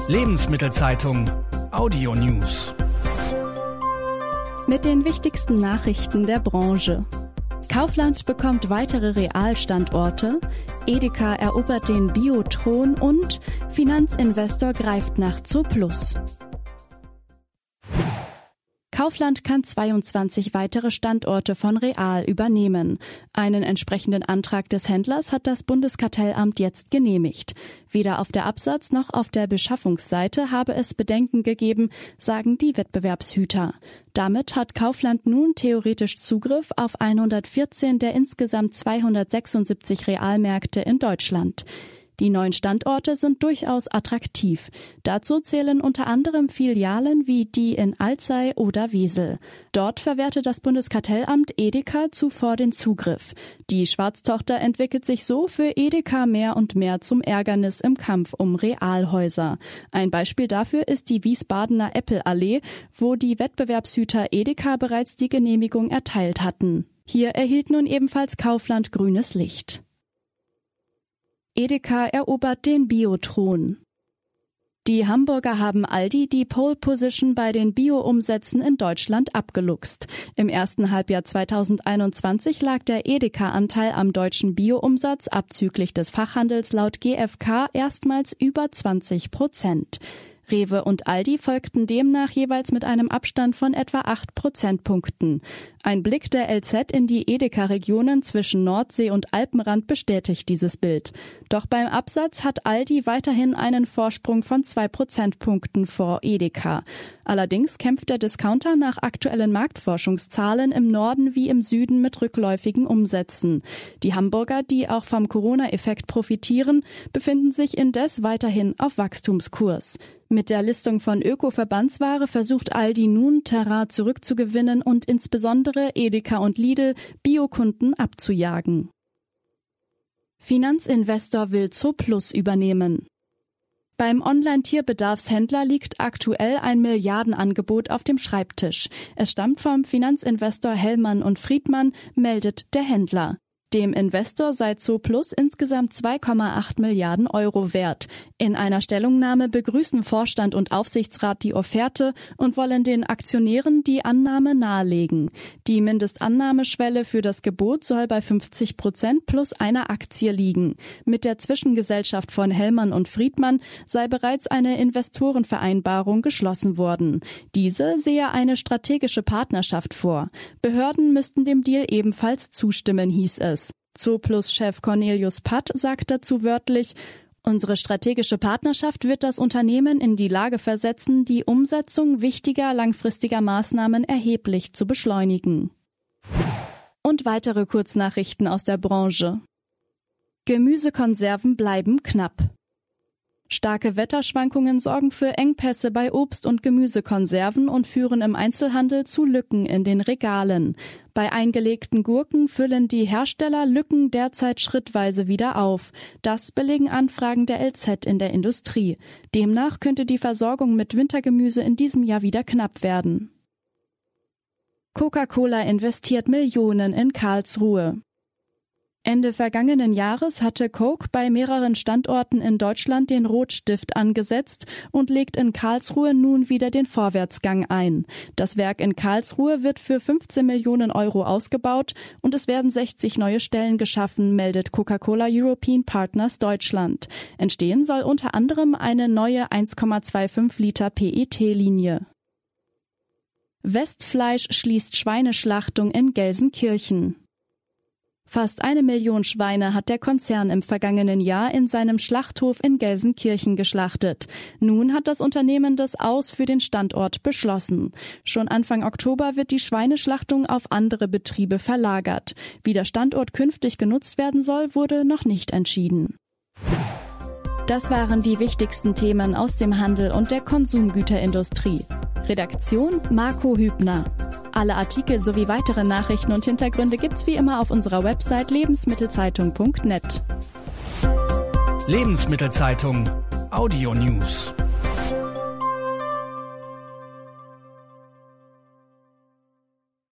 Lebensmittelzeitung Audio News. Mit den wichtigsten Nachrichten der Branche. Kaufland bekommt weitere Realstandorte, Edeka erobert den Bio-Thron und Finanzinvestor greift nach Zooplus. Kaufland kann 22 weitere Standorte von Real übernehmen. Einen entsprechenden Antrag des Händlers hat das Bundeskartellamt jetzt genehmigt. Weder auf der Absatz- noch auf der Beschaffungsseite habe es Bedenken gegeben, sagen die Wettbewerbshüter. Damit hat Kaufland nun theoretisch Zugriff auf 114 der insgesamt 276 Realmärkte in Deutschland. Die neuen Standorte sind durchaus attraktiv. Dazu zählen unter anderem Filialen wie die in Alzey oder Wesel. Dort verwehrte das Bundeskartellamt Edeka zuvor den Zugriff. Die Schwarztochter entwickelt sich so für Edeka mehr und mehr zum Ärgernis im Kampf um Realhäuser. Ein Beispiel dafür ist die Wiesbadener Apple-Allee, wo die Wettbewerbshüter Edeka bereits die Genehmigung erteilt hatten. Hier erhielt nun ebenfalls Kaufland grünes Licht. Edeka erobert den Bio-Thron. Die Hamburger haben Aldi die Pole Position bei den Bio-Umsätzen in Deutschland abgeluchst. Im ersten Halbjahr 2021 lag der Edeka-Anteil am deutschen Bio-Umsatz abzüglich des Fachhandels laut GfK erstmals über 20%. Rewe und Aldi folgten demnach jeweils mit einem Abstand von etwa 8 Prozentpunkten. Ein Blick der LZ in die Edeka-Regionen zwischen Nordsee und Alpenrand bestätigt dieses Bild. Doch beim Absatz hat Aldi weiterhin einen Vorsprung von 2 Prozentpunkten vor Edeka. Allerdings kämpft der Discounter nach aktuellen Marktforschungszahlen im Norden wie im Süden mit rückläufigen Umsätzen. Die Hamburger, die auch vom Corona-Effekt profitieren, befinden sich indes weiterhin auf Wachstumskurs. Mit der Listung von Öko-Verbandsware versucht Aldi nun Terrain zurückzugewinnen und insbesondere Edeka und Lidl Biokunden abzujagen. Finanzinvestor will Zooplus übernehmen. Beim Online-Tierbedarfshändler liegt aktuell ein Milliardenangebot auf dem Schreibtisch. Es stammt vom Finanzinvestor Hellmann und Friedmann, meldet der Händler. Dem Investor sei Zooplus insgesamt 2,8 Milliarden Euro wert. In einer Stellungnahme begrüßen Vorstand und Aufsichtsrat die Offerte und wollen den Aktionären die Annahme nahelegen. Die Mindestannahmeschwelle für das Gebot soll bei 50% plus einer Aktie liegen. Mit der Zwischengesellschaft von Hellmann und Friedmann sei bereits eine Investorenvereinbarung geschlossen worden. Diese sehe eine strategische Partnerschaft vor. Behörden müssten dem Deal ebenfalls zustimmen, hieß es. Zooplus-Chef Cornelius Patt sagt dazu wörtlich: Unsere strategische Partnerschaft wird das Unternehmen in die Lage versetzen, die Umsetzung wichtiger langfristiger Maßnahmen erheblich zu beschleunigen. Und weitere Kurznachrichten aus der Branche. Gemüsekonserven bleiben knapp. Starke Wetterschwankungen sorgen für Engpässe bei Obst- und Gemüsekonserven und führen im Einzelhandel zu Lücken in den Regalen. Bei eingelegten Gurken füllen die Hersteller Lücken derzeit schrittweise wieder auf. Das belegen Anfragen der LZ in der Industrie. Demnach könnte die Versorgung mit Wintergemüse in diesem Jahr wieder knapp werden. Coca-Cola investiert Millionen in Karlsruhe. Ende vergangenen Jahres hatte Coke bei mehreren Standorten in Deutschland den Rotstift angesetzt und legt in Karlsruhe nun wieder den Vorwärtsgang ein. Das Werk in Karlsruhe wird für 15 Millionen Euro ausgebaut und es werden 60 neue Stellen geschaffen, meldet Coca-Cola European Partners Deutschland. Entstehen soll unter anderem eine neue 1,25 Liter PET-Linie. Westfleisch schließt Schweineschlachtung in Gelsenkirchen. Fast 1 Million Schweine hat der Konzern im vergangenen Jahr in seinem Schlachthof in Gelsenkirchen geschlachtet. Nun hat das Unternehmen das Aus für den Standort beschlossen. Schon Anfang Oktober wird die Schweineschlachtung auf andere Betriebe verlagert. Wie der Standort künftig genutzt werden soll, wurde noch nicht entschieden. Das waren die wichtigsten Themen aus dem Handel und der Konsumgüterindustrie. Redaktion Marco Hübner. Alle Artikel sowie weitere Nachrichten und Hintergründe gibt's wie immer auf unserer Website lebensmittelzeitung.net. Lebensmittelzeitung Audio News.